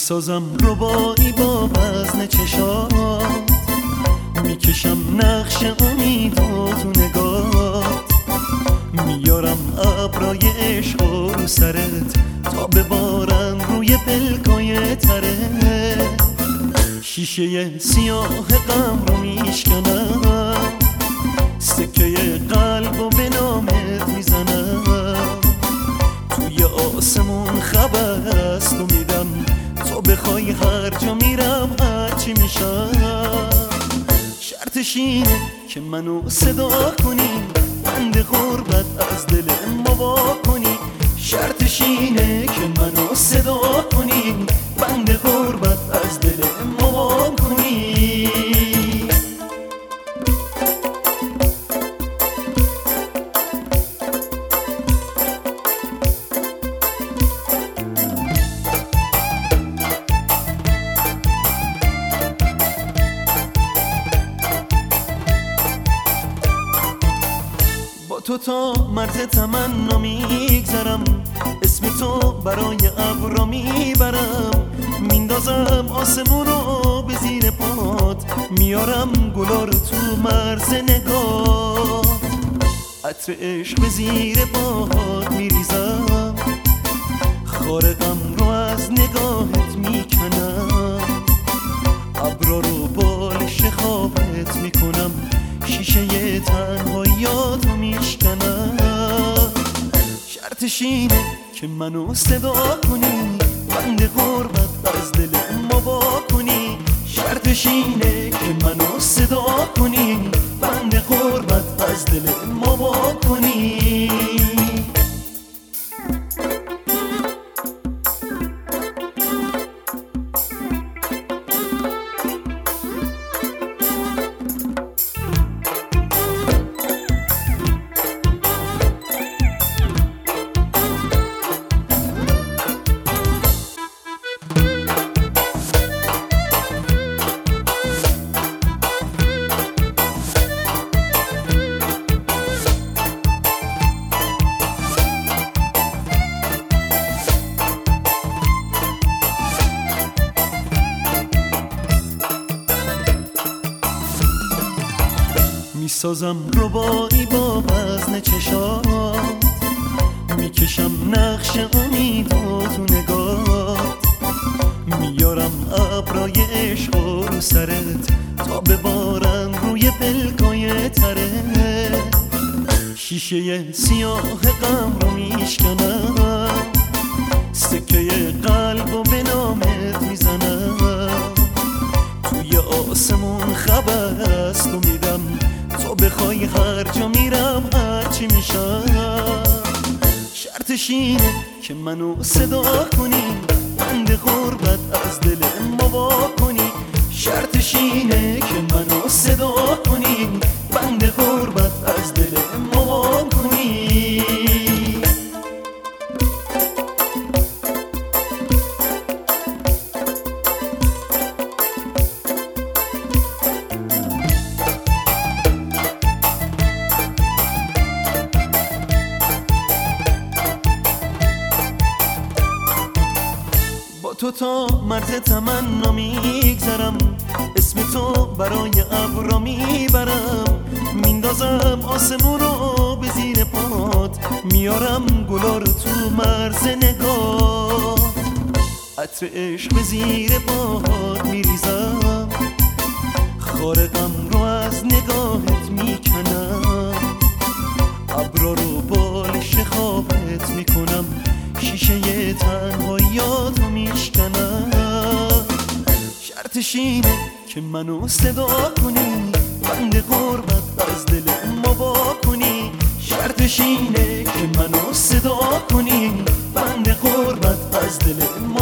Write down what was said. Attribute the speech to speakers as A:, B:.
A: میسازم ربایی با وزن چشات، میکشم نقش امید و تو نگات، میارم ابرای عشق رو سرت تا ببارن روی پلکای ترت. شیشه سیاه غم رو میشکنم، سکه قلب و به نامت میزنم. توی آسمون خبر است و میدم، تو بخوای هر جا میرم هرچی میشم. شرطش اینه که منو صدا کنی، بند غربت از دل ما وا کنی. شرطش اینه که منو صدا کنی، بند غربت از دل ما وا کنی. تو تا مرز تمنا میگذرم، اسم تو برای ابرا میبرم. میندازم آسمون رو به زیر پات، میارم گلا رو تو مرز نگاه. عطر عشق به زیر پات میریزم، خارقم رو از نگاهت میکنم. ابرا رو بالش خوابت میکنم، شیشه تنهاییاتو میشکنم. شرطش اینه که منو صدا کنی، بند غربت از دل ما وا کنی. شرطش اینه که منو صدا کنی، بند غربت از دل ما وا کنی. میسازم ربایی با وزن چشات، میکشم نقش امید و تو نگات، میارم ابرای عشق رو سرت تا ببارن روی پلکای ترت. شیشه سیاه غم رو میشکنم، سکه قلب و به نامت میزنم. توی آسمون خبر است و میدم، تو بخوای هر جا میرم هرچی میشم. شرطش اینه که منو صدا کنی، بند غربت از دل ما وا کنی. شرطش اینه که منو صدا کنی، بند غربت از دل ما وا کنی. تو تا مرز تمنا میگذرم، اسم تو برای ابرا میبرم. میندازم آسمون رو به زیر پات، میارم گلا رو تو مرز نگاه. عطر عشق به زیر پات میریزم، خارقم رو از نگاهت میکنم. ابرا رو بالش خوابت میکنم، شیشه تنهاییاتو میشکنم. شرطش اینه که منو صدا کنی، بند غربت از دل ما وا کنی. شرطش اینه که منو صدا کنی، بند غربت از دل ما